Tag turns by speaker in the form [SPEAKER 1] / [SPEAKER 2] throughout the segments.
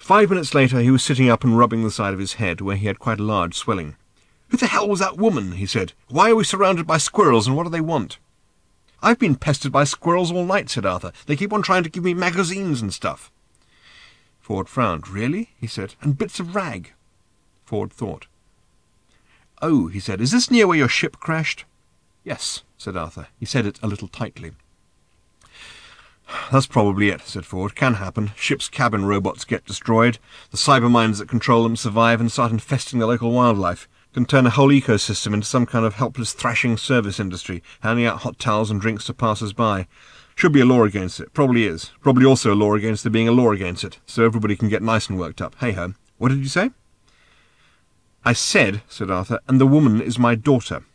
[SPEAKER 1] 5 minutes later he was sitting up and rubbing the side of his head, where he had quite a large swelling. "Who the hell was that woman?" he said. "Why are we surrounded by squirrels, and what do they want?" "I've been pestered by squirrels all night," said Arthur. "They keep on trying to give me magazines and stuff." Ford frowned. "Really?" he said. "And bits of rag?" Ford thought. "Oh," he said, "is this near where your ship crashed?" "Yes," said Arthur. He said it a little tightly. "That's probably it," said Ford. "Can happen. Ship's cabin robots get destroyed. The cyberminds that control them survive and start infesting the local wildlife. Can turn a whole ecosystem into some kind of helpless thrashing service industry, handing out hot towels and drinks to passers-by. Should be a law against it. Probably is. Probably also a law against there being a law against it, so everybody can get nice and worked up. Hey-ho. What did you say?" "I said," said Arthur, "and the woman is my daughter."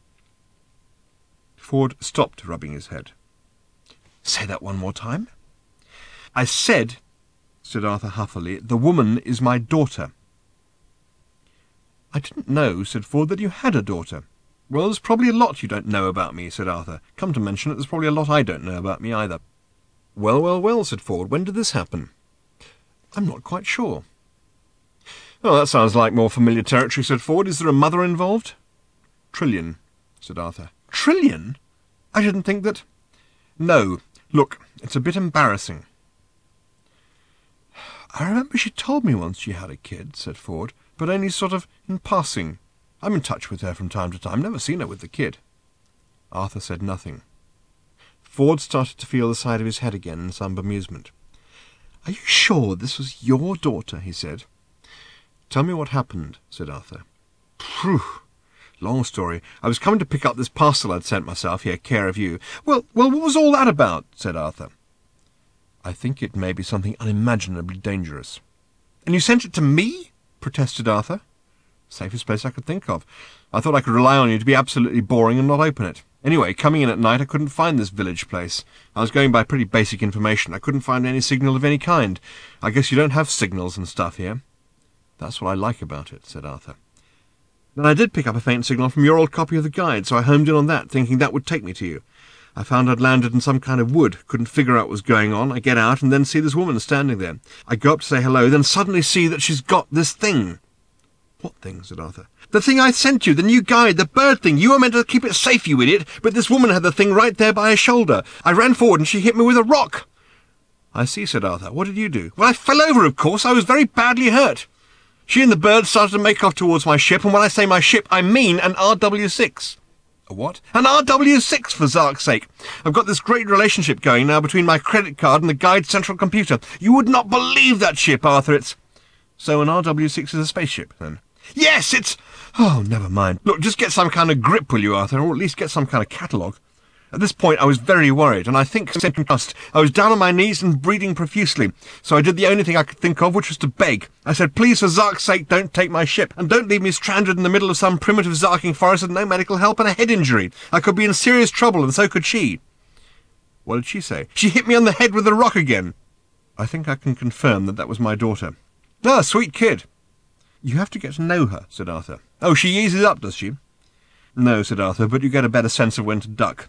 [SPEAKER 1] Ford stopped rubbing his head. "Say that one more time." "I said," said Arthur huffily, "the woman is my daughter." "I didn't know," said Ford, "that you had a daughter." "Well, there's probably a lot you don't know about me," said Arthur. "Come to mention it, there's probably a lot I don't know about me either." "Well, well, well," said Ford. "When did this happen?" "I'm not quite sure." "Oh, that sounds like more familiar territory," said Ford. "Is there a mother involved?" "Trillion," said Arthur. "Trillion? I didn't think that—" "No. Look, it's a bit embarrassing." "I remember she told me once she had a kid," said Ford, "but only sort of in passing. I'm in touch with her from time to time. Never seen her with the kid." Arthur said nothing. Ford started to feel the side of his head again in some bemusement. "Are you sure this was your daughter?" he said. "Tell me what happened," said Arthur. "Phew! Long story. I was coming to pick up this parcel I'd sent myself, here, care of you." Well, what was all that about?" said Arthur. "I think it may be something unimaginably dangerous." "And you sent it to me?" protested Arthur. "Safest place I could think of. I thought I could rely on you to be absolutely boring and not open it. Anyway, coming in at night, I couldn't find this village place. I was going by pretty basic information. I couldn't find any signal of any kind. I guess you don't have signals and stuff here." "That's what I like about it," said Arthur. "Then I did pick up a faint signal from your old copy of the guide, so I homed in on that, thinking that would take me to you. I found I'd landed in some kind of wood, couldn't figure out what was going on. I get out and then see this woman standing there. I go up to say hello, then suddenly see that she's got this thing." "What thing?" said Arthur. "The thing I sent you, the new guide, the bird thing. You were meant to keep it safe, you idiot, but this woman had the thing right there by her shoulder. I ran forward and she hit me with a rock." "I see," said Arthur. "What did you do?" "Well, I fell over, of course. I was very badly hurt. She and the bird started to make off towards my ship, and when I say my ship, I mean an RW6. "A what?" "An RW6, for Zark's sake. I've got this great relationship going now between my credit card and the guide's central computer. You would not believe that ship, Arthur. It's—" "So an RW6 is a spaceship, then?" "Yes, it's—" "Oh, never mind. Look, just get some kind of grip, will you, Arthur, or at least get some kind of catalogue." At this point I was very worried, and I think I was down on my knees and bleeding profusely, so I did the only thing I could think of, which was to beg. I said, "Please, for Zark's sake, don't take my ship, and don't leave me stranded in the middle of some primitive Zarking forest with no medical help and a head injury. I could be in serious trouble, and so could she." "What did she say?" "She hit me on the head with a rock again." "I think I can confirm that was my daughter." "Ah, sweet kid." "You have to get to know her," said Arthur. "Oh, she eases up, does she?" "No," said Arthur, "but you get a better sense of when to duck."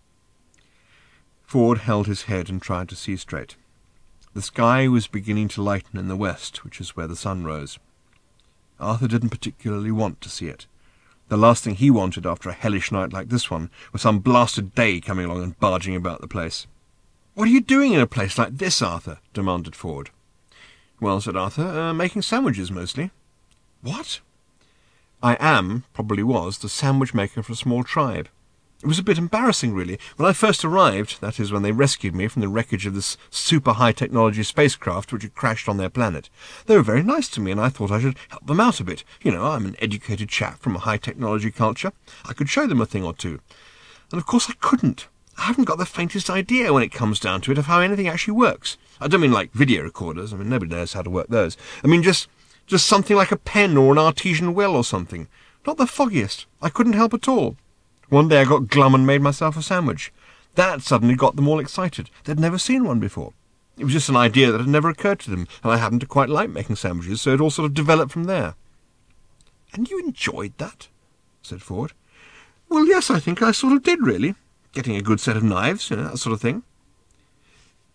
[SPEAKER 1] Ford held his head and tried to see straight. The sky was beginning to lighten in the west, which is where the sun rose. Arthur didn't particularly want to see it. The last thing he wanted after a hellish night like this one was some blasted day coming along and barging about the place. "What are you doing in a place like this, Arthur?" demanded Ford. "Well," said Arthur, "making sandwiches mostly." "What?" "I am, probably was, the sandwich maker for a small tribe. It was a bit embarrassing, really. When I first arrived, that is, when they rescued me from the wreckage of this super high-technology spacecraft which had crashed on their planet, they were very nice to me, and I thought I should help them out a bit. You know, I'm an educated chap from a high-technology culture. I could show them a thing or two. And of course I couldn't. I haven't got the faintest idea, when it comes down to it, of how anything actually works. I don't mean like video recorders. I mean, nobody knows how to work those. I mean just something like a pen or an artesian well or something. Not the foggiest. I couldn't help at all. One day I got glum and made myself a sandwich. That suddenly got them all excited. They'd never seen one before. It was just an idea that had never occurred to them, and I happened to quite like making sandwiches, so it all sort of developed from there." "And you enjoyed that?" said Ford. "Well, yes, I think I sort of did, really. Getting a good set of knives, that sort of thing."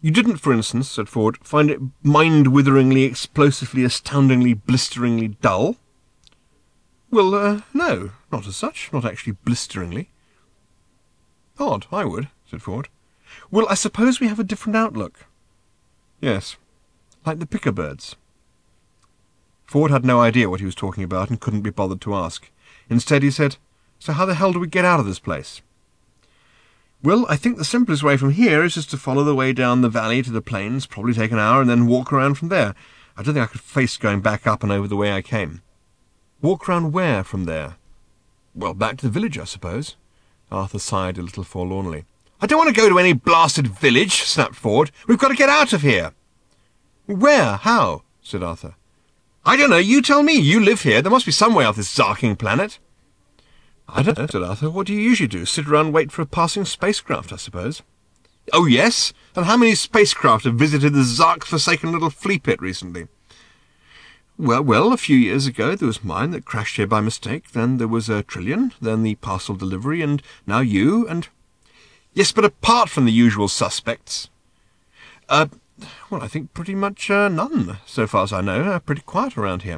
[SPEAKER 1] You didn't, for instance, said Ford, find it mind-witheringly, explosively, astoundingly, blisteringly dull? Well, no, not as such, not actually blisteringly. Odd, I would, said Ford. Well, I suppose we have a different outlook. Yes, like the Picker-birds. Ford had no idea what he was talking about and couldn't be bothered to ask. Instead he said, So how the hell do we get out of this place? Well, I think the simplest way from here is just to follow the way down the valley to the plains, probably take an hour, and then walk around from there. I don't think I could face going back up and over the way I came. Walk round where from there? Well, back to the village, I suppose. Arthur sighed a little forlornly. I don't want to go to any blasted village, snapped Ford. We've got to get out of here. Where? How? Said Arthur. I don't know. You tell me. You live here. There must be some way off this zarking planet. I don't know, said Arthur. What do you usually do? Sit around and wait for a passing spacecraft, I suppose. Oh, yes? And how many spacecraft have visited the Zark-forsaken little flea pit recently? Well, a few years ago there was mine that crashed here by mistake. Then there was Trillian, then the parcel delivery, and now you, and... Yes, but apart from the usual suspects. Well, I think pretty much none, so far as I know. Pretty quiet around here.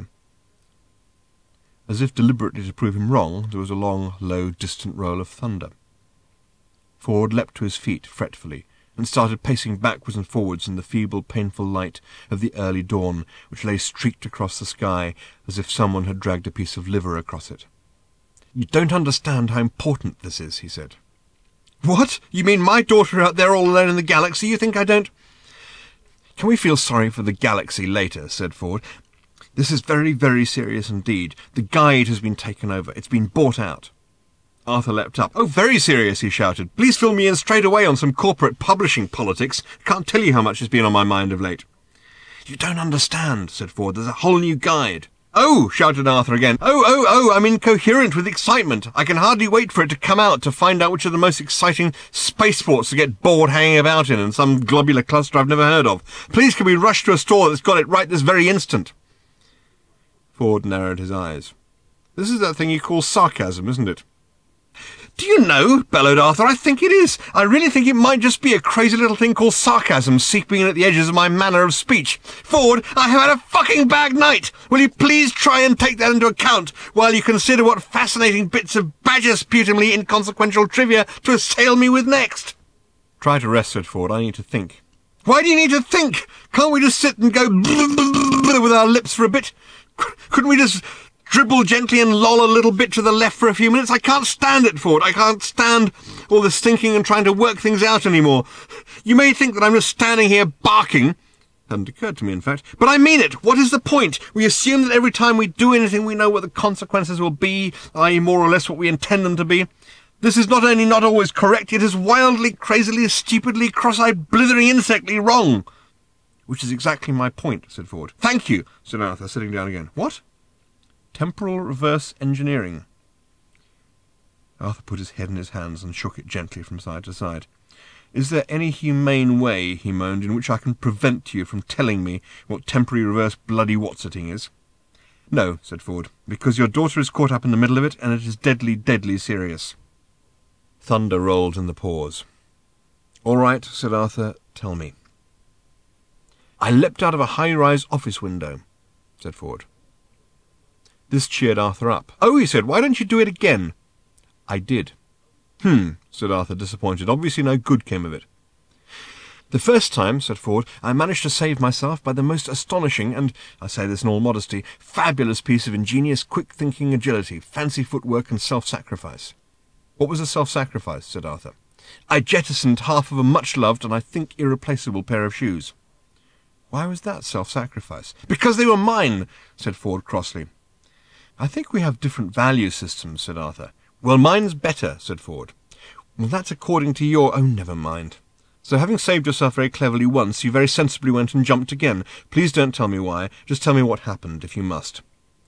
[SPEAKER 1] As if deliberately to prove him wrong, there was a long, low, distant roll of thunder. Ford leapt to his feet fretfully, and started pacing backwards and forwards in the feeble, painful light of the early dawn, which lay streaked across the sky, as if someone had dragged a piece of liver across it. You don't understand how important this is, he said. What? You mean my daughter out there all alone in the galaxy? You think I don't... Can we feel sorry for the galaxy later? Said Ford. This is very, very serious indeed. The guide has been taken over. It's been bought out. Arthur leapt up. Oh, very serious, he shouted. Please fill me in straight away on some corporate publishing politics. I can't tell you how much has been on my mind of late. You don't understand, said Ford. There's a whole new guide. Oh, shouted Arthur again. Oh, I'm incoherent with excitement. I can hardly wait for it to come out to find out which are the most exciting spaceports to get bored hanging about in some globular cluster I've never heard of. Please can we rush to a store that's got it right this very instant? Ford narrowed his eyes. This is that thing you call sarcasm, isn't it? Do you know, bellowed Arthur, I think it is. I really think it might just be a crazy little thing called sarcasm seeping in at the edges of my manner of speech. Ford, I have had a fucking bad night. Will you please try and take that into account while you consider what fascinating bits of badger-sputumly inconsequential trivia to assail me with next? Try to rest, said Ford. I need to think. Why do you need to think? Can't we just sit and go with our lips for a bit? Couldn't we just dribble gently and loll a little bit to the left for a few minutes? I can't stand it, Ford. I can't stand all this thinking and trying to work things out anymore. You may think that I'm just standing here barking. Hadn't occurred to me, in fact. But I mean it. What is the point? We assume that every time we do anything we know what the consequences will be, i.e. more or less what we intend them to be. This is not only not always correct, it is wildly, crazily, stupidly, cross-eyed, blithering insectly wrong. Which is exactly my point, said Ford. Thank you, said Arthur, sitting down again. What? Temporal reverse engineering. Arthur put his head in his hands and shook it gently from side to side. Is there any humane way, he moaned, in which I can prevent you from telling me what temporary reverse bloody what's-itting is? No, said Ford, because your daughter is caught up in the middle of it, and it is deadly, deadly serious. Thunder rolled in the pause. All right, said Arthur, tell me. I leapt out of a high-rise office window, said Ford. This cheered Arthur up. Oh, he said, why don't you do it again? I did. Said Arthur, disappointed. Obviously no good came of it. The first time, said Ford, I managed to save myself by the most astonishing and, I say this in all modesty, fabulous piece of ingenious, quick-thinking agility, fancy footwork and self-sacrifice. What was a self-sacrifice? Said Arthur. I jettisoned half of a much-loved and I think irreplaceable pair of shoes. Why was that self-sacrifice? Because they were mine, said Ford crossly. I think we have different value systems, said Arthur. Well, mine's better, said Ford. Well, that's according to your... Oh, never mind. So having saved yourself very cleverly once, you very sensibly went and jumped again. Please don't tell me why. Just tell me what happened, if you must.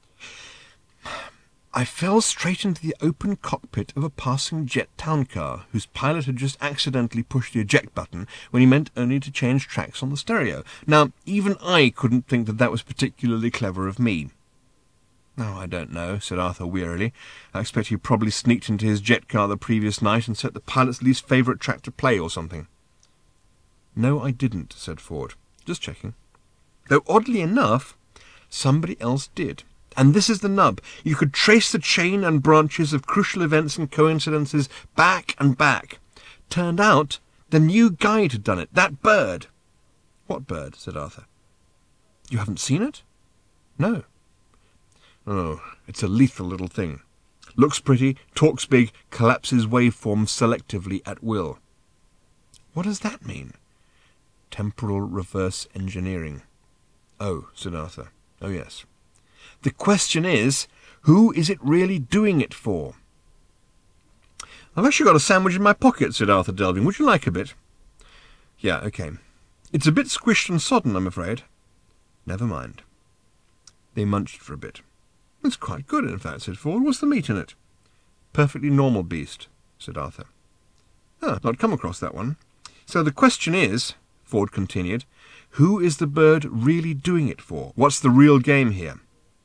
[SPEAKER 1] I fell straight into the open cockpit of a passing jet town car, whose pilot had just accidentally pushed the eject button when he meant only to change tracks on the stereo. Now, even I couldn't think that that was particularly clever of me. Oh, I don't know, said Arthur wearily. I expect he probably sneaked into his jet car the previous night and set the pilot's least favourite track to play or something. No, I didn't, said Ford. Just checking. Though oddly enough, somebody else did. And this is the nub. You could trace the chain and branches of crucial events and coincidences back and back. Turned out the new guide had done it. That bird. What bird? Said Arthur. You haven't seen it? No. Oh, it's a lethal little thing. Looks pretty, talks big, collapses waveforms selectively at will. What does that mean? Temporal reverse engineering. Oh, said Arthur. Oh, yes. The question is, who is it really doing it for? I've actually got a sandwich in my pocket, said Arthur, delving. Would you like a bit? Yeah, okay. It's a bit squished and sodden, I'm afraid. Never mind. They munched for a bit. It's quite good, in fact, said Ford. What's the meat in it? Perfectly normal beast, said Arthur. Ah, not come across that one. So the question is, Ford continued, who is the bird really doing it for? What's the real game here?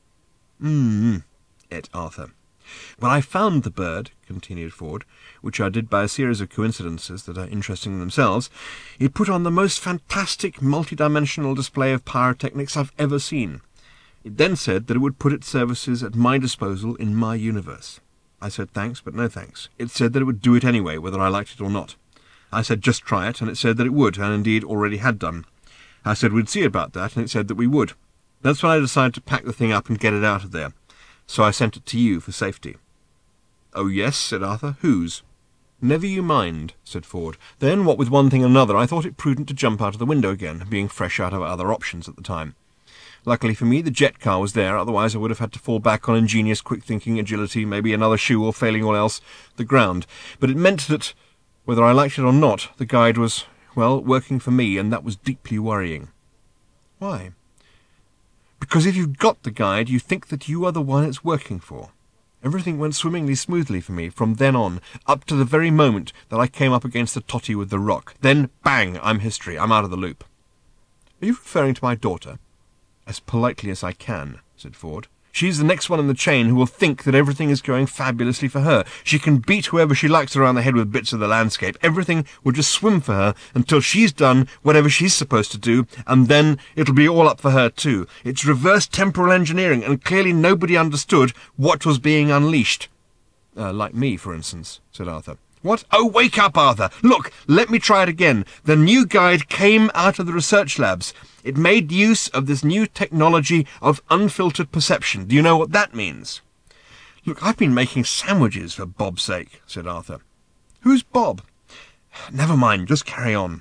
[SPEAKER 1] Ate Arthur. When I found the bird, continued Ford, which I did by a series of coincidences that are interesting in themselves, it put on the most fantastic multi-dimensional display of pyrotechnics I've ever seen. It then said that it would put its services at my disposal in my universe. I said thanks, but no thanks. It said that it would do it anyway, whether I liked it or not. I said just try it, and it said that it would, and indeed already had done. I said we'd see about that, and it said that we would. That's when I decided to pack the thing up and get it out of there. So I sent it to you for safety. Oh, yes, said Arthur. Whose? Never you mind, said Ford. Then, what with one thing and another, I thought it prudent to jump out of the window again, being fresh out of other options at the time. Luckily for me, the jet car was there, otherwise I would have had to fall back on ingenious, quick-thinking agility, maybe another shoe, or failing all else, the ground. But it meant that, whether I liked it or not, the guide was, well, working for me, and that was deeply worrying. Why? Because if you've got the guide, you think that you are the one it's working for. Everything went swimmingly smoothly for me from then on, up to the very moment that I came up against the totty with the rock. Then, bang, I'm history. I'm out of the loop. Are you referring to my daughter? As politely as I can, said Ford. She's the next one in the chain who will think that everything is going fabulously for her. She can beat whoever she likes around the head with bits of the landscape. Everything will just swim for her until she's done whatever she's supposed to do, and then it'll be all up for her too. It's reverse temporal engineering, and clearly nobody understood what was being unleashed. Like me, for instance, said Arthur. What? Oh, wake up, Arthur! Look, let me try it again. The new guide came out of the research labs. It made use of this new technology of unfiltered perception. Do you know what that means? Look, I've been making sandwiches for Bob's sake, said Arthur. Who's Bob? Never mind, just carry on.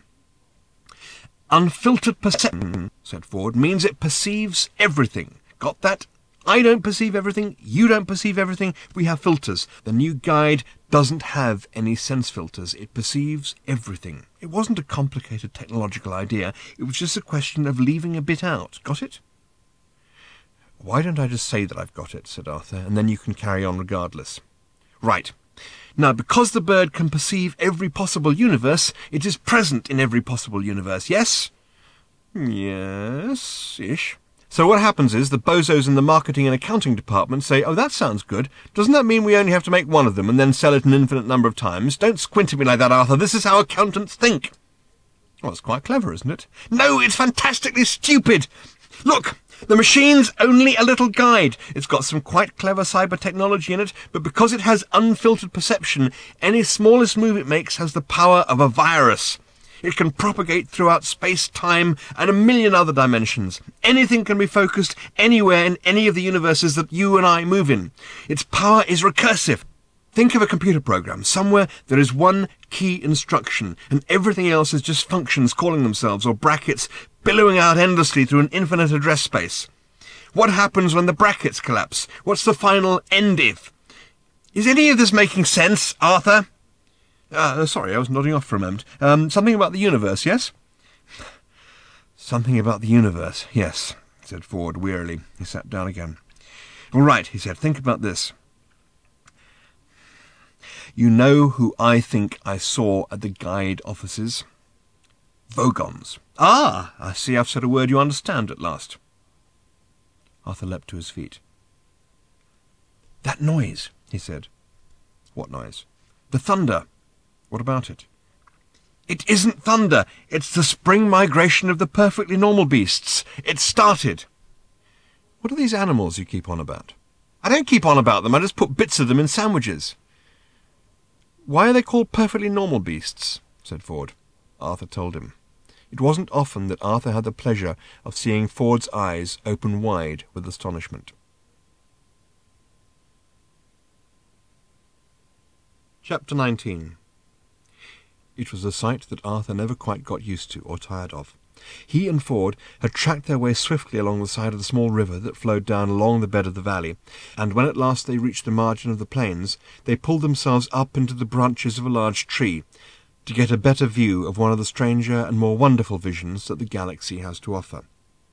[SPEAKER 1] Unfiltered perception, said Ford, means it perceives everything. Got that? I don't perceive everything, you don't perceive everything, we have filters. The new guide doesn't have any sense filters, it perceives everything. It wasn't a complicated technological idea, it was just a question of leaving a bit out. Got it? Why don't I just say that I've got it, said Arthur, and then you can carry on regardless. Right. Now, because the bird can perceive every possible universe, it is present in every possible universe, yes? Yes-ish. So what happens is the bozos in the marketing and accounting department say, oh, that sounds good. Doesn't that mean we only have to make one of them and then sell it an infinite number of times? Don't squint at me like that, Arthur. This is how accountants think. Well, it's quite clever, isn't it? No, it's fantastically stupid. Look, the machine's only a little guide. It's got some quite clever cyber technology in it, but because it has unfiltered perception, any smallest move it makes has the power of a virus. It can propagate throughout space, time, and a million other dimensions. Anything can be focused anywhere in any of the universes that you and I move in. Its power is recursive. Think of a computer program. Somewhere there is one key instruction, and everything else is just functions calling themselves, or brackets billowing out endlessly through an infinite address space. What happens when the brackets collapse? What's the final end if? Is any of this making sense, Arthur? Sorry, I was nodding off for a moment. Something about the universe, yes? Something about the universe, yes, said Ford wearily. He sat down again. All right, he said, think about this. You know who I think I saw at the guide offices? Vogons. Ah, I see I've said a word you understand at last. Arthur leapt to his feet. That noise, he said. What noise? The thunder. What about it? It isn't thunder. It's the spring migration of the perfectly normal beasts. It's started. What are these animals you keep on about? I don't keep on about them. I just put bits of them in sandwiches. Why are they called perfectly normal beasts? Said Ford. Arthur told him. It wasn't often that Arthur had the pleasure of seeing Ford's eyes open wide with astonishment. Chapter 19. It was a sight that Arthur never quite got used to or tired of. He and Ford had tracked their way swiftly along the side of the small river that flowed down along the bed of the valley, and when at last they reached the margin of the plains, they pulled themselves up into the branches of a large tree, to get a better view of one of the stranger and more wonderful visions that the galaxy has to offer.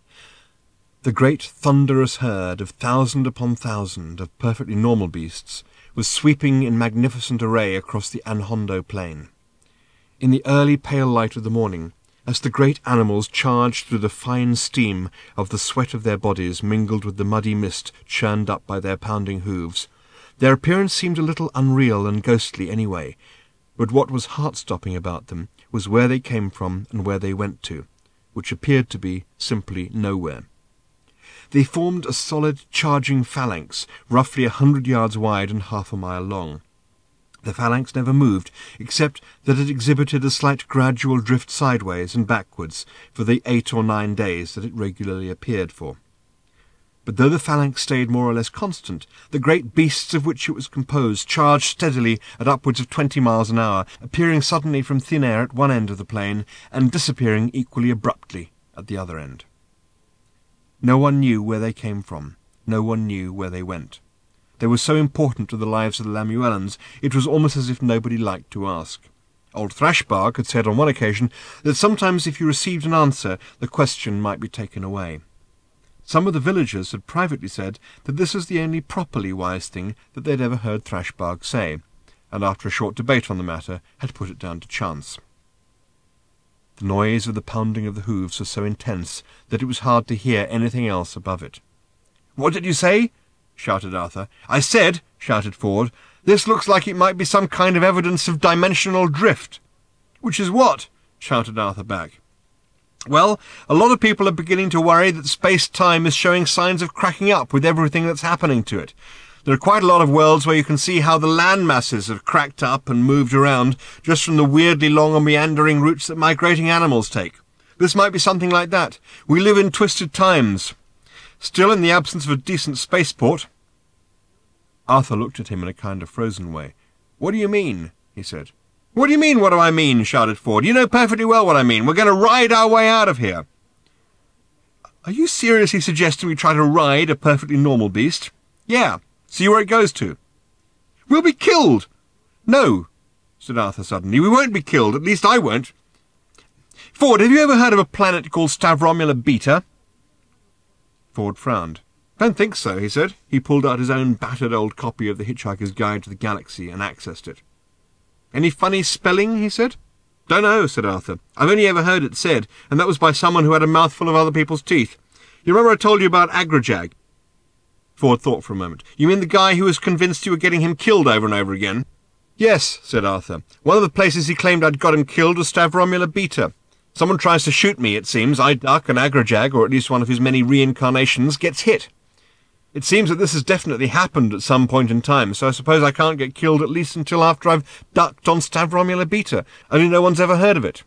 [SPEAKER 1] The great thunderous herd of thousand upon thousand of perfectly normal beasts was sweeping in magnificent array across the Anhondo plain. In the early pale light of the morning, as the great animals charged through the fine steam of the sweat of their bodies mingled with the muddy mist churned up by their pounding hooves, their appearance seemed a little unreal and ghostly anyway, but what was heart-stopping about them was where they came from and where they went to, which appeared to be simply nowhere. They formed a solid charging phalanx, roughly 100 yards wide and half a mile long. The phalanx never moved, except that it exhibited a slight gradual drift sideways and backwards for the 8 or 9 days that it regularly appeared for. But though the phalanx stayed more or less constant, the great beasts of which it was composed charged steadily at upwards of 20 miles an hour, appearing suddenly from thin air at one end of the plain and disappearing equally abruptly at the other end. No one knew where they came from. No one knew where they went. They were so important to the lives of the Lamuellans, it was almost as if nobody liked to ask. Old Thrashbark had said on one occasion that sometimes if you received an answer, the question might be taken away. Some of the villagers had privately said that this was the only properly wise thing that they had ever heard Thrashbark say, and after a short debate on the matter had put it down to chance. The noise of the pounding of the hoofs was so intense that it was hard to hear anything else above it. "What did you say?" shouted Arthur. "I said," shouted Ford, "this looks like it might be some kind of evidence of dimensional drift." "Which is what?" shouted Arthur back. "Well, a lot of people are beginning to worry that space-time is showing signs of cracking up with everything that's happening to it. There are quite a lot of worlds where you can see how the land masses have cracked up and moved around just from the weirdly long and meandering routes that migrating animals take. This might be something like that. We live in twisted times. Still, in the absence of a decent spaceport—" Arthur looked at him in a kind of frozen way. "What do you mean?" he said. "What do you mean, what do I mean?" shouted Ford. "You know perfectly well what I mean. We're going to ride our way out of here." "Are you seriously suggesting we try to ride a perfectly normal beast?" "Yeah. See where it goes to." "We'll be killed." "No," said Arthur suddenly. "We won't be killed. At least I won't. Ford, have you ever heard of a planet called Stavromula Beta?" Ford frowned. "Don't think so," he said. He pulled out his own battered old copy of The Hitchhiker's Guide to the Galaxy and accessed it. "Any funny spelling?" he said. "Don't know," said Arthur. "I've only ever heard it said, and that was by someone who had a mouthful of other people's teeth. You remember I told you about Agrajag?" Ford thought for a moment. "You mean the guy who was convinced you were getting him killed over and over again?" "Yes," said Arthur. "One of the places he claimed I'd got him killed was Stavromula Beta. Someone tries to shoot me, it seems. I duck, and Agrajag, or at least one of his many reincarnations, gets hit. It seems that this has definitely happened at some point in time, so I suppose I can't get killed at least until after I've ducked on Stavromula Beta, only no one's ever heard of it."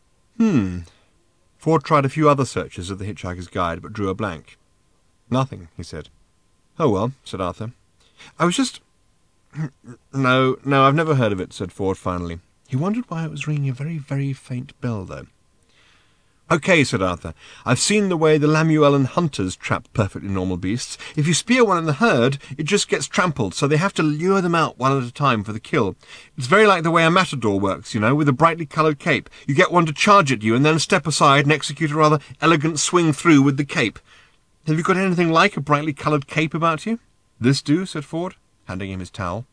[SPEAKER 1] Ford tried a few other searches of The Hitchhiker's Guide, but drew a blank. "Nothing," he said. "Oh, well," said Arthur. "I was just—" No, I've never heard of it," said Ford finally. He wondered why it was ringing a very, very faint bell, though. "Okay," said Arthur. "I've seen the way the Lamuellan hunters trap perfectly normal beasts. If you spear one in the herd, it just gets trampled, so they have to lure them out one at a time for the kill. It's very like the way a matador works, with a brightly coloured cape. You get one to charge at you and then step aside and execute a rather elegant swing through with the cape. Have you got anything like a brightly coloured cape about you?" "This do," said Ford, handing him his towel.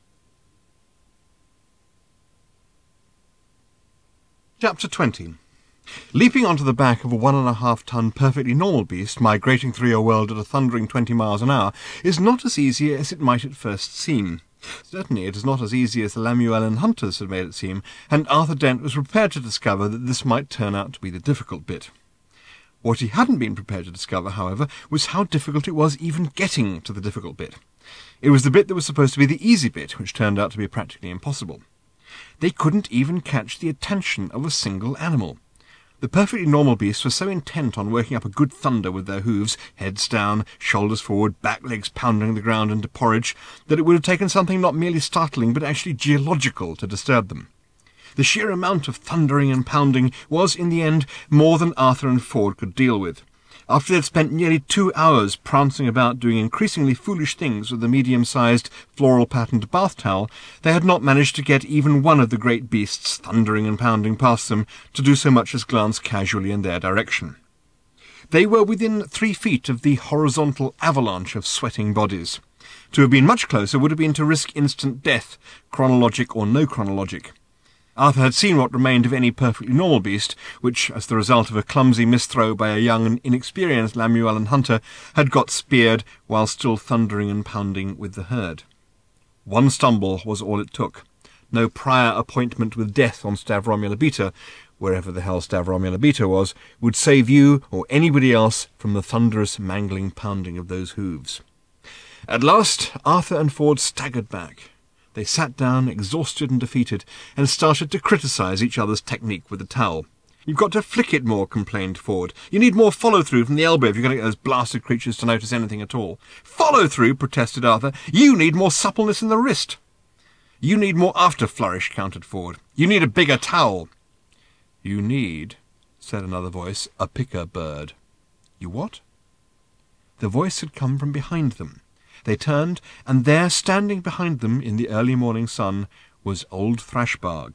[SPEAKER 1] Chapter 20. Leaping onto the back of a 1.5-ton perfectly normal beast migrating through your world at a thundering 20 miles an hour is not as easy as it might at first seem. Certainly it is not as easy as the Lamuellen hunters had made it seem, and Arthur Dent was prepared to discover that this might turn out to be the difficult bit. What he hadn't been prepared to discover, however, was how difficult it was even getting to the difficult bit. It was the bit that was supposed to be the easy bit, which turned out to be practically impossible. They couldn't even catch the attention of a single animal. The perfectly normal beasts were so intent on working up a good thunder with their hooves, heads down, shoulders forward, back legs pounding the ground into porridge, that it would have taken something not merely startling but actually geological to disturb them. The sheer amount of thundering and pounding was, in the end, more than Arthur and Ford could deal with. After they had spent nearly 2 hours prancing about doing increasingly foolish things with the medium-sized, floral-patterned bath towel, they had not managed to get even one of the great beasts, thundering and pounding past them, to do so much as glance casually in their direction. They were within 3 feet of the horizontal avalanche of sweating bodies. To have been much closer would have been to risk instant death, chronologic or no chronologic. Arthur had seen what remained of any perfectly normal beast, which, as the result of a clumsy misthrow by a young and inexperienced Lamuellen hunter, had got speared while still thundering and pounding with the herd. One stumble was all it took. No prior appointment with death on Stavromula Beta, wherever the hell Stavromula Beta was, would save you or anybody else from the thunderous mangling pounding of those hooves. At last Arthur and Ford staggered back. They sat down, exhausted and defeated, and started to criticise each other's technique with the towel. "You've got to flick it more," complained Ford. "You need more follow-through from the elbow if you're going to get those blasted creatures to notice anything at all." "Follow-through?" protested Arthur. "You need more suppleness in the wrist." "You need more after-flourish," countered Ford. "You need a bigger towel." "You need," said another voice, "a picker bird." "You what?" The voice had come from behind them. They turned, and there, standing behind them in the early morning sun, was old Thrashbarg.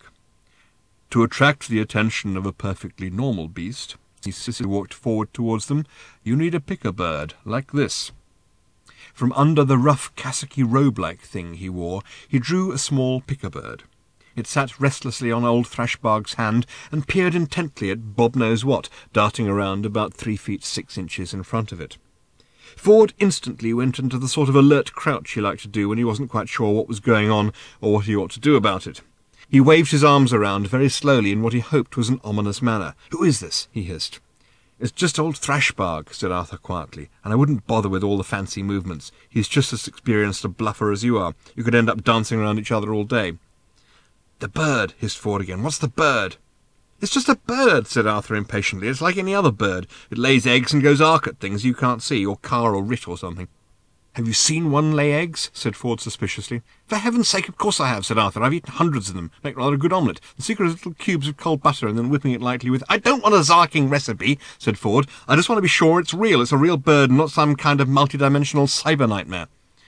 [SPEAKER 1] "To attract the attention of a perfectly normal beast," he walked forward towards them, "you need a picker bird, like this." From under the rough cassocky robe-like thing he wore, he drew a small picker bird. It sat restlessly on old Thrashbarg's hand and peered intently at Bob-knows-what, darting around about 3 feet 6 inches in front of it. Ford instantly went into the sort of alert crouch he liked to do when he wasn't quite sure what was going on or what he ought to do about it. He waved his arms around very slowly in what he hoped was an ominous manner. "Who is this?" he hissed. "It's just old Thrashbarg," said Arthur quietly, "and I wouldn't bother with all the fancy movements. He's just as experienced a bluffer as you are. You could end up dancing around each other all day." "The bird," hissed Ford again. "What's the bird?" "It's just a bird," said Arthur impatiently. "It's like any other bird. It lays eggs and goes arc at things you can't see, or car or writ or something." "Have you seen one lay eggs?" said Ford suspiciously. "For heaven's sake, of course I have," said Arthur. "I've eaten hundreds of them. Make rather a good omelette. The secret is little cubes of cold butter and then whipping it lightly with—" "I don't want a zarking recipe," said Ford. "I just want to be sure it's real. It's a real bird and not some kind of multi-dimensional cyber nightmare."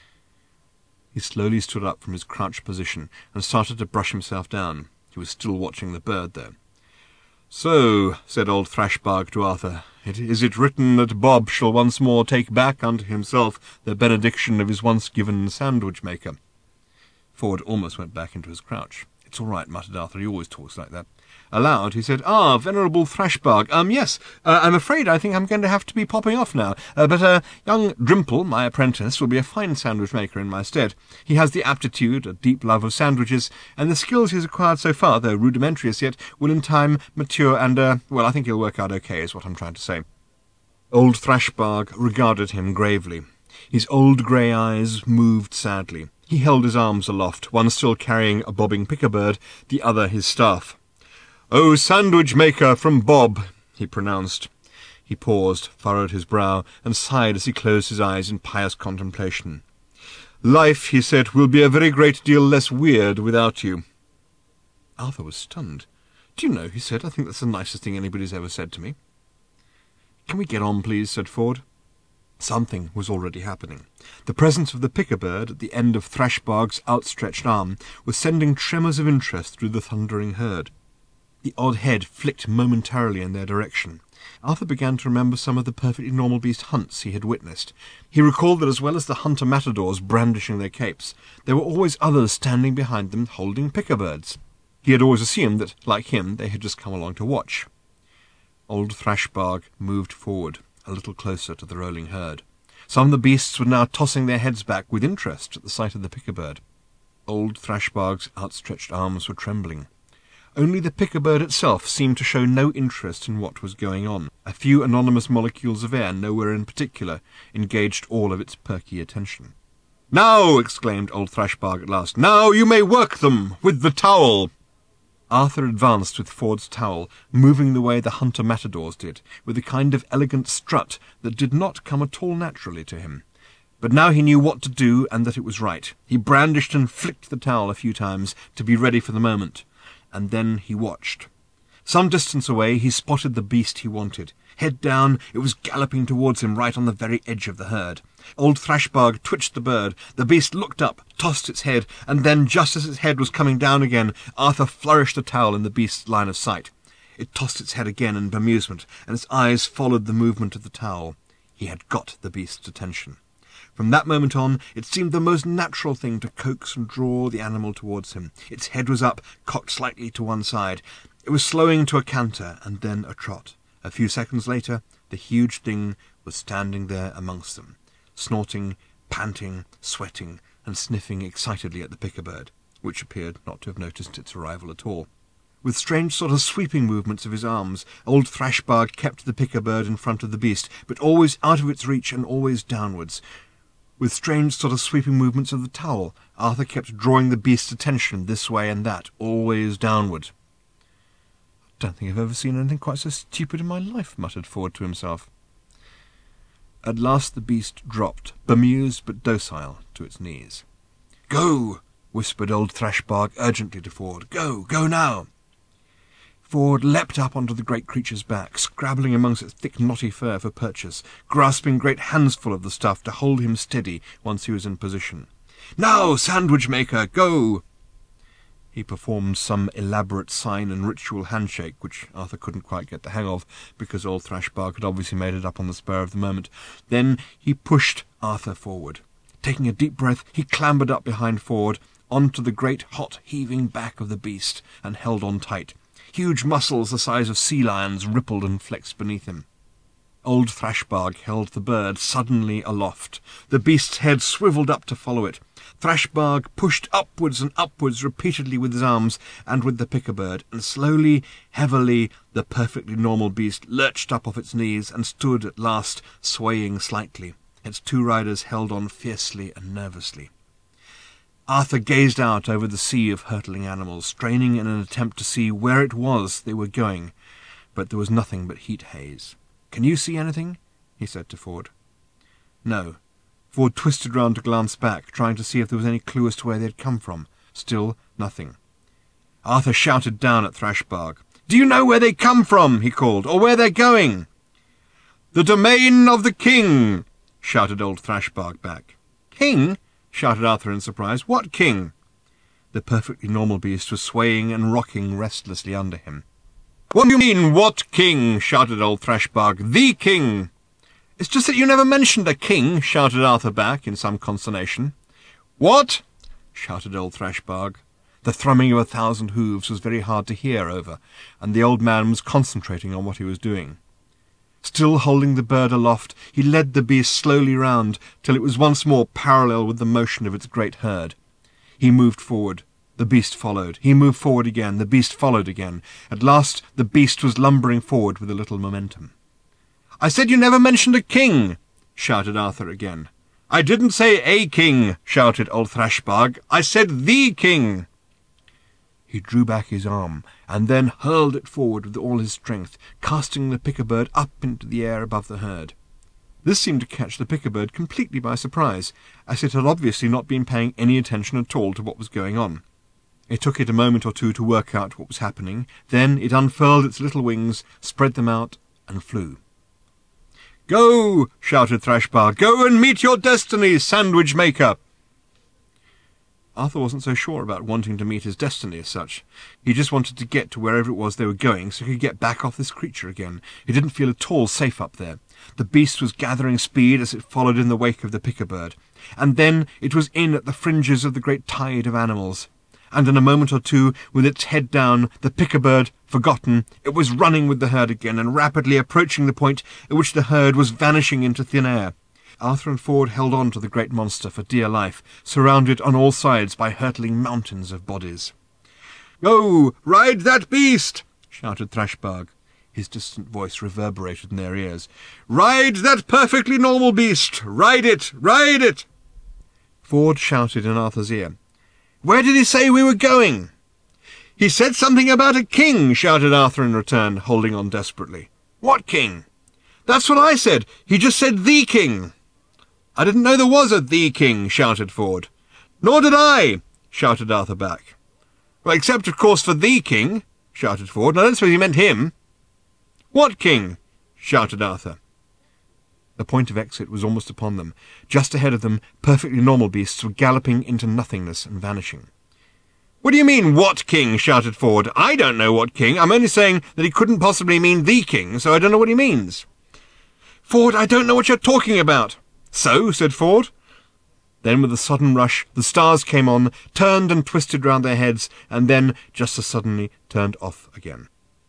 [SPEAKER 1] He slowly stood up from his crouched position and started to brush himself down. He was still watching the bird, though. "So," said old Thrashbarg to Arthur, is it written that Bob shall once more take back unto himself the benediction of his once given sandwich-maker?" Ford almost went back into his crouch. "It's all right," muttered Arthur. "He always talks like that." Aloud, he said, "Ah, venerable Thrashbarg. Yes, I'm afraid I think I'm going to have to be popping off now. But young Drimple, my apprentice, will be a fine sandwich-maker in my stead. He has the aptitude, a deep love of sandwiches, and the skills he's acquired so far, though rudimentary as yet, will in time mature and, well, I think he'll work out okay, is what I'm trying to say." Old Thrashbarg regarded him gravely. His old grey eyes moved sadly. He held his arms aloft, one still carrying a bobbing picker-bird, the other his staff. "O sandwich-maker from Bob," he pronounced. He paused, furrowed his brow, and sighed as he closed his eyes in pious contemplation. "Life," he said, "will be a very great deal less weird without you." Arthur was stunned. "Do you know," he said, "I think that's the nicest thing anybody's ever said to me." "Can we get on, please?" said Ford. Something was already happening. The presence of the picker-bird at the end of Thrashbarg's outstretched arm was sending tremors of interest through the thundering herd. The odd head flicked momentarily in their direction. Arthur began to remember some of the perfectly normal beast hunts he had witnessed. He recalled that as well as the hunter matadors brandishing their capes, there were always others standing behind them holding picker-birds. He had always assumed that, like him, they had just come along to watch. Old Thrashbarg moved forward, a little closer to the rolling herd. Some of the beasts were now tossing their heads back with interest at the sight of the picker-bird. Old Thrashbog's outstretched arms were trembling. Only the picker-bird itself seemed to show no interest in what was going on. A few anonymous molecules of air, nowhere in particular, engaged all of its perky attention. "Now!" exclaimed old Thrashbog at last. "Now you may work them with the towel!" Arthur advanced with Ford's towel, moving the way the hunter matadors did, with a kind of elegant strut that did not come at all naturally to him. But now he knew what to do, and that it was right. He brandished and flicked the towel a few times to be ready for the moment, and then he watched. Some distance away he spotted the beast he wanted. Head down, it was galloping towards him right on the very edge of the herd. Old Thrashbog twitched the bird. The beast looked up, tossed its head, and then, just as its head was coming down again, Arthur flourished the towel in the beast's line of sight. It tossed its head again in bemusement, and its eyes followed the movement of the towel. He had got the beast's attention. From that moment on, it seemed the most natural thing to coax and draw the animal towards him. Its head was up, cocked slightly to one side. It was slowing to a canter, and then a trot. A few seconds later, the huge thing was standing there amongst them, snorting, panting, sweating, and sniffing excitedly at the picker-bird, which appeared not to have noticed its arrival at all. With strange sort of sweeping movements of his arms, old Thrashbog kept the picker-bird in front of the beast, but always out of its reach and always downwards. With strange sort of sweeping movements of the towel, Arthur kept drawing the beast's attention this way and that, always downward. "I don't think I've ever seen anything quite so stupid in my life," muttered Ford to himself. At last the beast dropped, bemused but docile, to its knees. "Go!" whispered old Thrashbog urgently to Ford. "Go! Go now!" Ford leapt up onto the great creature's back, scrabbling amongst its thick knotty fur for purchase, grasping great handsful of the stuff to hold him steady once he was in position. "Now, sandwich-maker, go!" He performed some elaborate sign and ritual handshake, which Arthur couldn't quite get the hang of, because old Thrashbog had obviously made it up on the spur of the moment. Then he pushed Arthur forward. Taking a deep breath, he clambered up behind Ford, onto the great hot heaving back of the beast, and held on tight. Huge muscles the size of sea lions rippled and flexed beneath him. Old Thrashbog held the bird suddenly aloft. The beast's head swivelled up to follow it. Thrashbog pushed upwards and upwards repeatedly with his arms and with the picker-bird, and slowly, heavily, the perfectly normal beast lurched up off its knees and stood at last swaying slightly. Its two riders held on fiercely and nervously. Arthur gazed out over the sea of hurtling animals, straining in an attempt to see where it was they were going, but there was nothing but heat haze. "Can you see anything?" he said to Ford. No. Ford twisted round to glance back, trying to see if there was any clue as to where they had come from. Still nothing. Arthur shouted down at Thrashbog. "Do you know where they come from?" he called, "or where they're going?" "The domain of the king!" shouted old Thrashbog back. "King?" shouted Arthur in surprise. "What king?" The perfectly normal beast was swaying and rocking restlessly under him. "What do you mean, what king?" shouted old Thrashbog. "The king!" "It's just that you never mentioned a king," shouted Arthur back in some consternation. "What?" shouted old Thrashbog. The thrumming of 1,000 hooves was very hard to hear over, and the old man was concentrating on what he was doing. Still holding the bird aloft, he led the beast slowly round, till it was once more parallel with the motion of its great herd. He moved forward. The beast followed. He moved forward again. The beast followed again. At last the beast was lumbering forward with a little momentum. "I said you never mentioned a king!" shouted Arthur again. "I didn't say a king," shouted old Thrashbog. "I said the king!" He drew back his arm, and then hurled it forward with all his strength, casting the picker-bird up into the air above the herd. This seemed to catch the picker-bird completely by surprise, as it had obviously not been paying any attention at all to what was going on. It took it a moment or two to work out what was happening. Then it unfurled its little wings, spread them out, and flew. "Go!" shouted Thrashbog. "Go and meet your destiny, sandwich-maker!" Arthur wasn't so sure about wanting to meet his destiny as such. He just wanted to get to wherever it was they were going so he could get back off this creature again. He didn't feel at all safe up there. The beast was gathering speed as it followed in the wake of the picker-bird. And then it was in at the fringes of the great tide of animals. And in a moment or two, with its head down, the picker-bird, forgotten, it was running with the herd again and rapidly approaching the point at which the herd was vanishing into thin air. Arthur and Ford held on to the great monster for dear life, surrounded on all sides by hurtling mountains of bodies. "Go, ride that beast!" shouted Thrashbog. His distant voice reverberated in their ears. "Ride that perfectly normal beast! Ride it! Ride it!" Ford shouted in Arthur's ear. "Where did he say we were going?" "He said something about a king," shouted Arthur in return, holding on desperately. "What king?" "That's what I said. He just said the king." "I didn't know there was a the king," shouted Ford. "Nor did I," shouted Arthur back. "Well, except, of course, for the king," shouted Ford. "I don't suppose he meant him." "What king?" shouted Arthur. The point of exit was almost upon them. Just ahead of them, perfectly normal beasts were galloping into nothingness and vanishing. "What do you mean, what king?" shouted Ford. "I don't know what king. I'm only saying that he couldn't possibly mean the king, so I don't know what he means." "Ford, I don't know what you're talking about." "So?" said Ford. Then, with a sudden rush, the stars came on, turned and twisted round their heads, and then, just as suddenly, turned off again.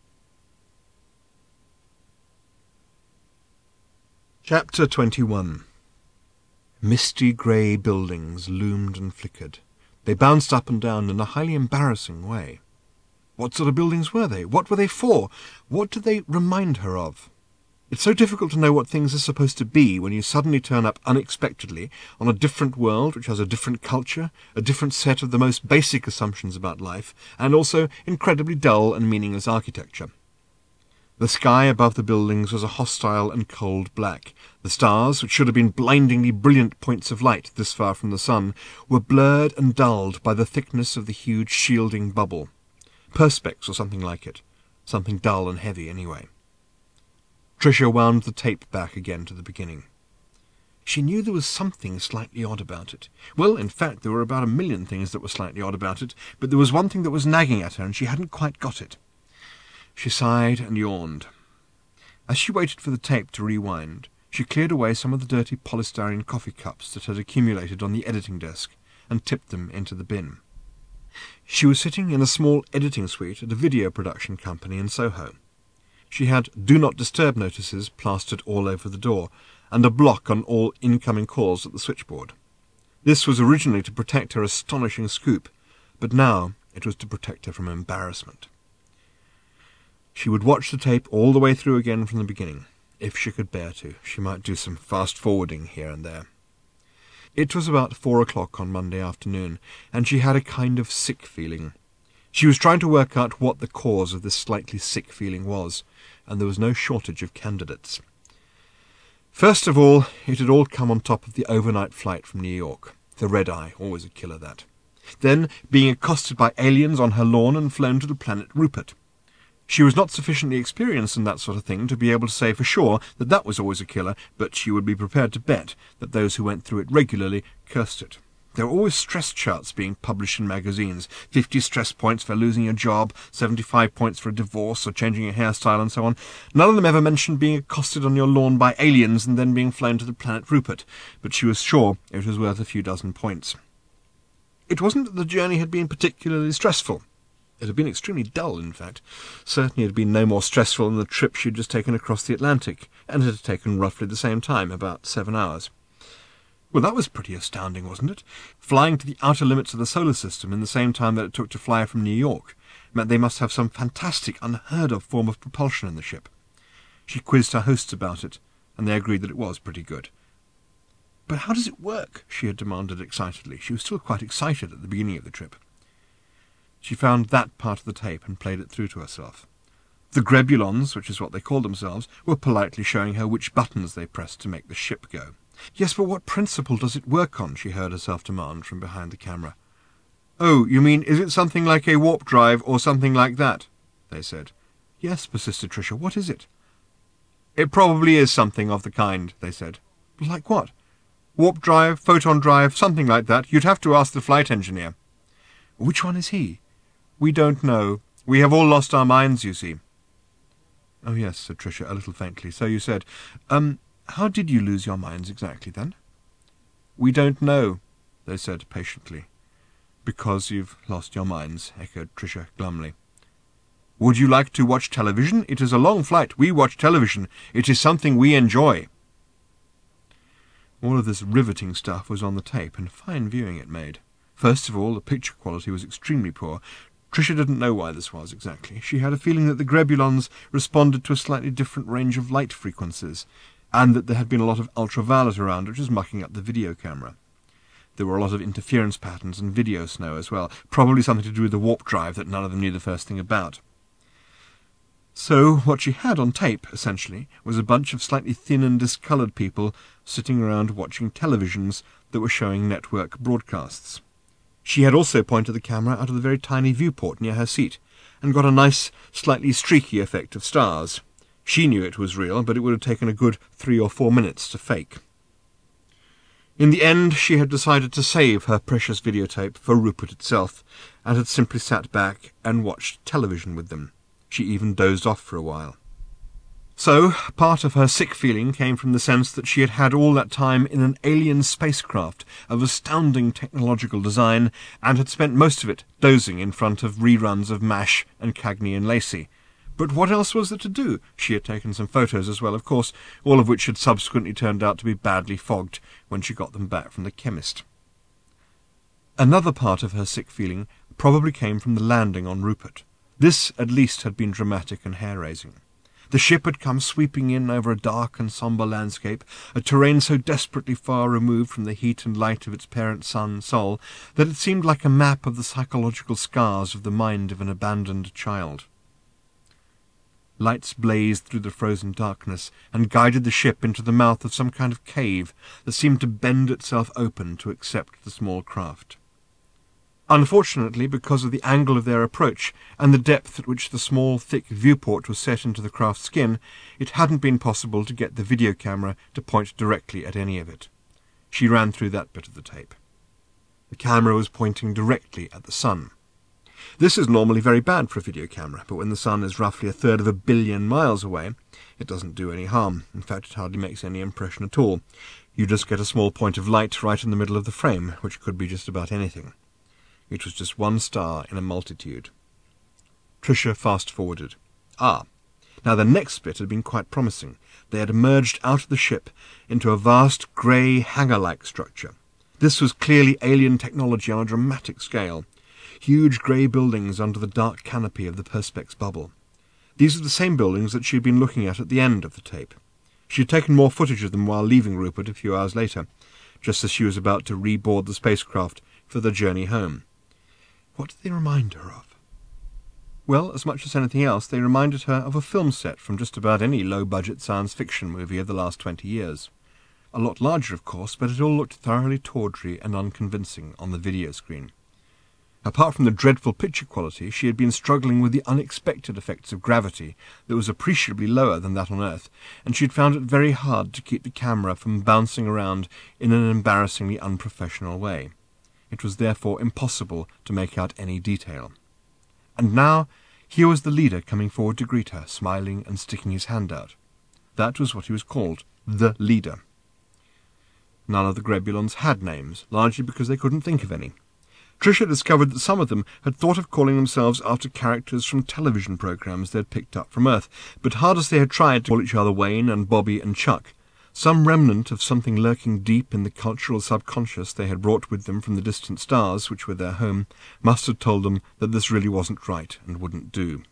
[SPEAKER 1] Chapter 21. Misty grey buildings loomed and flickered. They bounced up and down in a highly embarrassing way. What sort of buildings were they? What were they for? What did they remind her of? It's so difficult to know what things are supposed to be when you suddenly turn up unexpectedly on a different world which has a different culture, a different set of the most basic assumptions about life, and also incredibly dull and meaningless architecture. The sky above the buildings was a hostile and cold black. The stars, which should have been blindingly brilliant points of light this far from the sun, were blurred and dulled by the thickness of the huge shielding bubble. Perspex or something like it. Something dull and heavy, anyway. Tricia wound the tape back again to the beginning. She knew there was something slightly odd about it. Well, in fact, there were about 1,000,000 things that were slightly odd about it, but there was one thing that was nagging at her, and she hadn't quite got it. She sighed and yawned. As she waited for the tape to rewind, she cleared away some of the dirty polystyrene coffee cups that had accumulated on the editing desk and tipped them into the bin. She was sitting in a small editing suite at a video production company in Soho. She had "Do Not Disturb" notices plastered all over the door, and a block on all incoming calls at the switchboard. This was originally to protect her astonishing scoop, but now it was to protect her from embarrassment. She would watch the tape all the way through again from the beginning. If she could bear to, she might do some fast-forwarding here and there. It was about 4 o'clock on Monday afternoon, and she had a kind of sick feeling. She was trying to work out what the cause of this slightly sick feeling was, and there was no shortage of candidates. First of all, it had all come on top of the overnight flight from New York. The red-eye, always a killer, that. Then, being accosted by aliens on her lawn and flown to the planet Rupert. She was not sufficiently experienced in that sort of thing to be able to say for sure that that was always a killer, but she would be prepared to bet that those who went through it regularly cursed it. There were always stress charts being published in magazines, 50 stress points for losing your job, 75 points for a divorce or changing your hairstyle and so on. None of them ever mentioned being accosted on your lawn by aliens and then being flown to the planet Rupert, but she was sure it was worth a few dozen points. It wasn't that the journey had been particularly stressful. It had been extremely dull, in fact. Certainly it had been no more stressful than the trip she had just taken across the Atlantic, and it had taken roughly the same time, about 7 hours. Well, that was pretty astounding, wasn't it? Flying to the outer limits of the solar system in the same time that it took to fly from New York meant they must have some fantastic, unheard-of form of propulsion in the ship. She quizzed her hosts about it, and they agreed that it was pretty good. "But how does it work?" she had demanded excitedly. She was still quite excited at the beginning of the trip. She found that part of the tape and played it through to herself. The Grebulons, which is what they called themselves, were politely showing her which buttons they pressed to make the ship go. "Yes, but what principle does it work on?" she heard herself demand from behind the camera. "Oh, you mean, is it something like a warp drive or something like that?" they said. "Yes," persisted Tricia. "What is it?" "It probably is something of the kind," they said. "Like what?" "Warp drive, photon drive, something like that. You'd have to ask the flight engineer." "Which one is he?" "We don't know. We have all lost our minds, you see." "Oh, yes," said Tricia, a little faintly. "So you said. How did you lose your minds exactly, then?" "We don't know," they said patiently. "Because you've lost your minds," echoed Tricia glumly. "Would you like to watch television? It is a long flight. We watch television. It is something we enjoy." All of this riveting stuff was on the tape, and fine viewing it made. First of all, the picture quality was extremely poor. Tricia didn't know why this was exactly. She had a feeling that the Grebulons responded to a slightly different range of light frequencies, and that there had been a lot of ultraviolet around, which was mucking up the video camera. There were a lot of interference patterns and video snow as well, probably something to do with the warp drive that none of them knew the first thing about. So what she had on tape, essentially, was a bunch of slightly thin and discoloured people sitting around watching televisions that were showing network broadcasts. She had also pointed the camera out of the very tiny viewport near her seat, and got a nice, slightly streaky effect of stars. She knew it was real, but it would have taken a good 3 or 4 minutes to fake. In the end, she had decided to save her precious videotape for Rupert itself, and had simply sat back and watched television with them. She even dozed off for a while. So, part of her sick feeling came from the sense that she had had all that time in an alien spacecraft of astounding technological design, and had spent most of it dozing in front of reruns of MASH and Cagney and Lacey. But what else was there to do? She had taken some photos as well, of course, all of which had subsequently turned out to be badly fogged when she got them back from the chemist. Another part of her sick feeling probably came from the landing on Rupert. This, at least, had been dramatic and hair-raising. The ship had come sweeping in over a dark and sombre landscape, a terrain so desperately far removed from the heat and light of its parent sun, Sol, that it seemed like a map of the psychological scars of the mind of an abandoned child. Lights blazed through the frozen darkness and guided the ship into the mouth of some kind of cave that seemed to bend itself open to accept the small craft. Unfortunately, because of the angle of their approach and the depth at which the small, thick viewport was set into the craft's skin, it hadn't been possible to get the video camera to point directly at any of it. She ran through that bit of the tape. The camera was pointing directly at the sun. This is normally very bad for a video camera, but when the sun is roughly 1/3 of a billion miles away, it doesn't do any harm. In fact, it hardly makes any impression at all. You just get a small point of light right in the middle of the frame, which could be just about anything. It was just one star in a multitude. Tricia fast-forwarded. Now the next bit had been quite promising. They had emerged out of the ship into a vast grey hangar-like structure. This was clearly alien technology on a dramatic scale. Huge grey buildings under the dark canopy of the Perspex bubble. These were the same buildings that she had been looking at the end of the tape. She had taken more footage of them while leaving Rupert a few hours later, just as she was about to reboard the spacecraft for the journey home. What did they remind her of? Well, as much as anything else, they reminded her of a film set from just about any low-budget science fiction movie of the last 20 years. A lot larger, of course, but it all looked thoroughly tawdry and unconvincing on the video screen. Apart from the dreadful picture quality, she had been struggling with the unexpected effects of gravity that was appreciably lower than that on Earth, and she had found it very hard to keep the camera from bouncing around in an embarrassingly unprofessional way. It was therefore impossible to make out any detail. And now, here was the leader coming forward to greet her, smiling and sticking his hand out. That was what he was called, the leader. None of the Grebulons had names, largely because they couldn't think of any. Tricia discovered that some of them had thought of calling themselves after characters from television programs they had picked up from Earth, but hard as they had tried to call each other Wayne and Bobby and Chuck, some remnant of something lurking deep in the cultural subconscious they had brought with them from the distant stars, which were their home, must have told them that this really wasn't right and wouldn't do.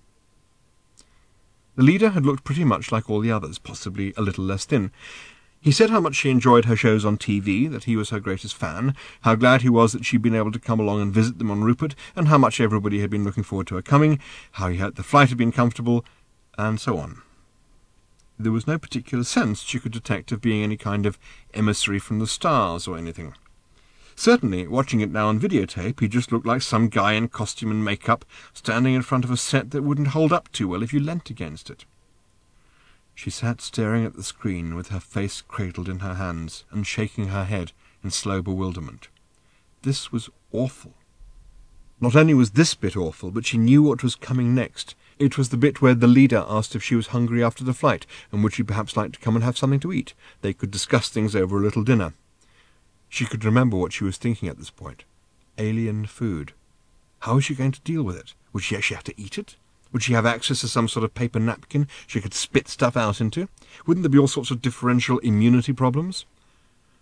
[SPEAKER 1] The leader had looked pretty much like all the others, possibly a little less thin. He said how much she enjoyed her shows on TV, that he was her greatest fan, how glad he was that she'd been able to come along and visit them on Rupert, and how much everybody had been looking forward to her coming, how he hoped the flight had been comfortable, and so on. There was no particular sense she could detect of being any kind of emissary from the stars or anything. Certainly, watching it now on videotape, he just looked like some guy in costume and makeup standing in front of a set that wouldn't hold up too well if you leant against it. She sat staring at the screen with her face cradled in her hands and shaking her head in slow bewilderment. This was awful. Not only was this bit awful, but she knew what was coming next. It was the bit where the leader asked if she was hungry after the flight, and would she perhaps like to come and have something to eat. They could discuss things over a little dinner. She could remember what she was thinking at this point. Alien food. How was she going to deal with it? Would she actually have to eat it? Would she have access to some sort of paper napkin she could spit stuff out into? Wouldn't there be all sorts of differential immunity problems?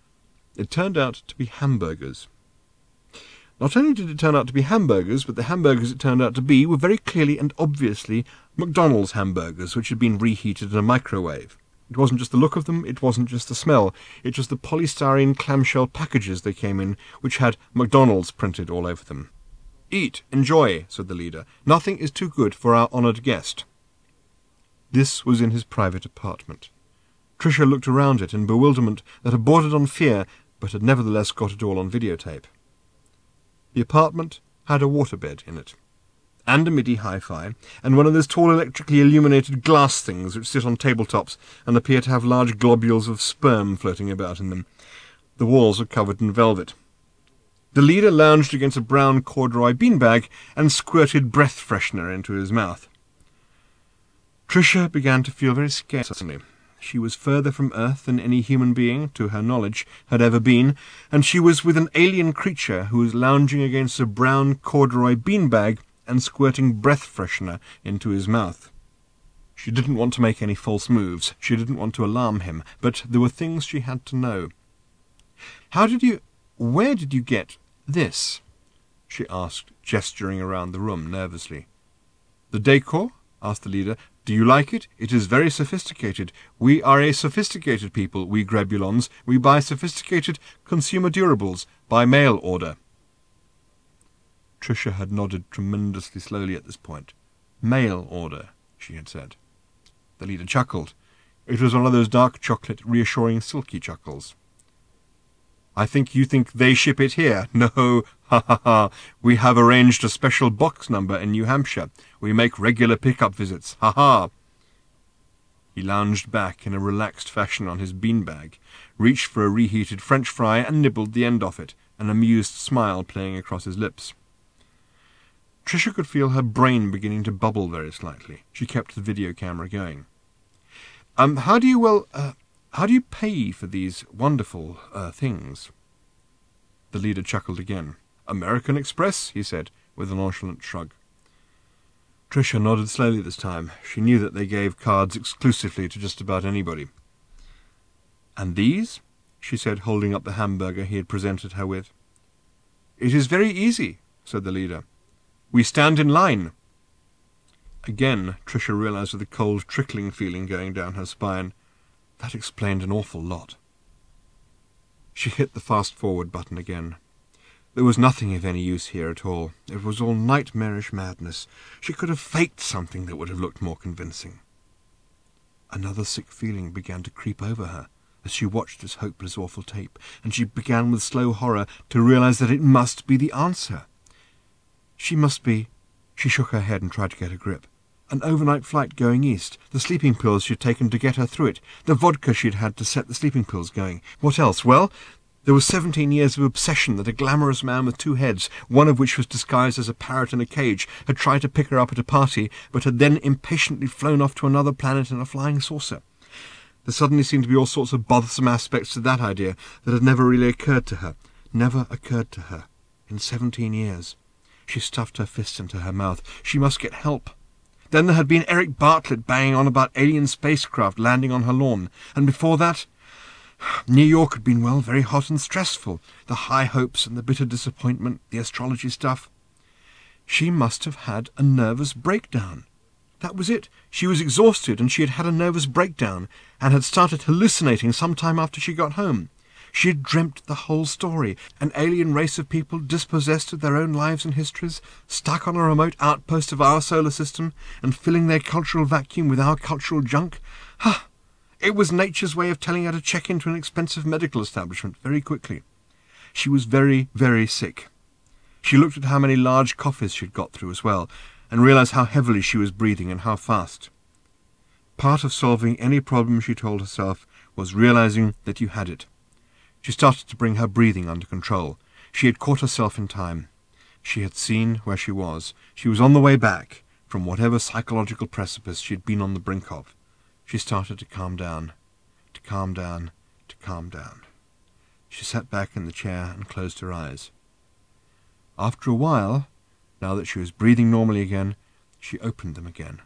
[SPEAKER 1] It turned out to be hamburgers. Not only did it turn out to be hamburgers, but the hamburgers it turned out to be were very clearly and obviously McDonald's hamburgers, which had been reheated in a microwave. It wasn't just the look of them, it wasn't just the smell, it was the polystyrene clamshell packages they came in, which had McDonald's printed all over them. "Eat, enjoy," said the leader. "Nothing is too good for our honoured guest." This was in his private apartment. Tricia looked around it in bewilderment that had bordered on fear, but had nevertheless got it all on videotape. The apartment had a waterbed in it, and a MIDI hi-fi, and one of those tall electrically illuminated glass things which sit on tabletops and appear to have large globules of sperm floating about in them. The walls were covered in velvet. The leader lounged against a brown corduroy beanbag and squirted breath freshener into his mouth. Tricia began to feel very scared suddenly. She was further from Earth than any human being, to her knowledge, had ever been, and she was with an alien creature who was lounging against a brown corduroy beanbag and squirting breath freshener into his mouth. She didn't want to make any false moves. She didn't want to alarm him, but there were things she had to know. Where did you get this?" she asked, gesturing around the room nervously. "The decor?" asked the leader. "Do you like it? It is very sophisticated. We are a sophisticated people, we Grebulons. We buy sophisticated consumer durables by mail order." Tricia had nodded tremendously slowly at this point. "Mail order," she had said. The leader chuckled. It was one of those dark chocolate, reassuring, silky chuckles. "I think you think they ship it here. No, ha ha ha. We have arranged a special box number in New Hampshire. We make regular pickup visits. Ha ha." He lounged back in a relaxed fashion on his beanbag, reached for a reheated French fry and nibbled the end off it, an amused smile playing across his lips. Tricia could feel her brain beginning to bubble very slightly. She kept the video camera going. How do you pay for these wonderful things?" The leader chuckled again. "American Express," he said, with a nonchalant shrug. Tricia nodded slowly this time. She knew that they gave cards exclusively to just about anybody. "And these?" she said, holding up the hamburger he had presented her with. "It is very easy," said the leader. "We stand in line." Again, Tricia realized with a cold, trickling feeling going down her spine. That explained an awful lot. She hit the fast-forward button again. There was nothing of any use here at all. It was all nightmarish madness. She could have faked something that would have looked more convincing. Another sick feeling began to creep over her as she watched this hopeless, awful tape, and she began with slow horror to realize that it must be the answer. She shook her head and tried to get a grip. An overnight flight going east, the sleeping pills she'd taken to get her through it, the vodka she'd had to set the sleeping pills going. What else? Well, there was 17 years of obsession that a glamorous man with two heads, one of which was disguised as a parrot in a cage, had tried to pick her up at a party, but had then impatiently flown off to another planet in a flying saucer. There suddenly seemed to be all sorts of bothersome aspects to that idea that had never really occurred to her. Never occurred to her. In 17 years. She stuffed her fists into her mouth. She must get help. Then there had been Eric Bartlett banging on about alien spacecraft landing on her lawn. And before that, New York had been, well, very hot and stressful. The high hopes and the bitter disappointment, the astrology stuff. She must have had a nervous breakdown. That was it. She was exhausted, and she had had a nervous breakdown, and had started hallucinating some time after she got home. She had dreamt the whole story, an alien race of people dispossessed of their own lives and histories, stuck on a remote outpost of our solar system, and filling their cultural vacuum with our cultural junk. Ha! It was nature's way of telling her to check into an expensive medical establishment very quickly. She was very, very sick. She looked at how many large coffees she'd got through as well, and realized how heavily she was breathing and how fast. Part of solving any problem, she told herself, was realizing that you had it. She started to bring her breathing under control. She had caught herself in time. She had seen where she was. She was on the way back from whatever psychological precipice she had been on the brink of. She started to calm down, to calm down, to calm down. She sat back in the chair and closed her eyes. After a while, now that she was breathing normally again, she opened them again.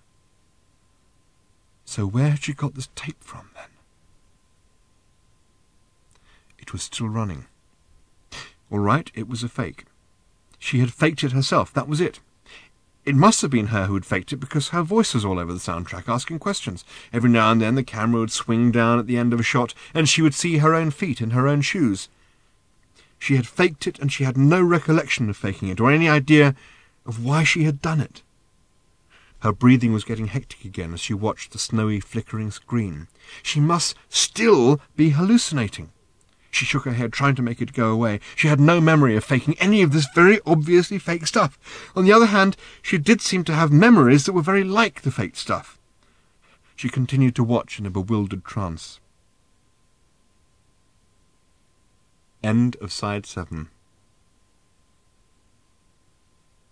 [SPEAKER 1] So where had she got this tape from, then? It was still running. All right, it was a fake. She had faked it herself, that was it. It must have been her who had faked it, because her voice was all over the soundtrack, asking questions. Every now and then the camera would swing down at the end of a shot, and she would see her own feet in her own shoes. She had faked it, and she had no recollection of faking it, or any idea of why she had done it. Her breathing was getting hectic again as she watched the snowy, flickering screen. She must still be hallucinating. She shook her head, trying to make it go away. She had no memory of faking any of this very obviously fake stuff. On the other hand, she did seem to have memories that were very like the faked stuff. She continued to watch in a bewildered trance. End of Side 7.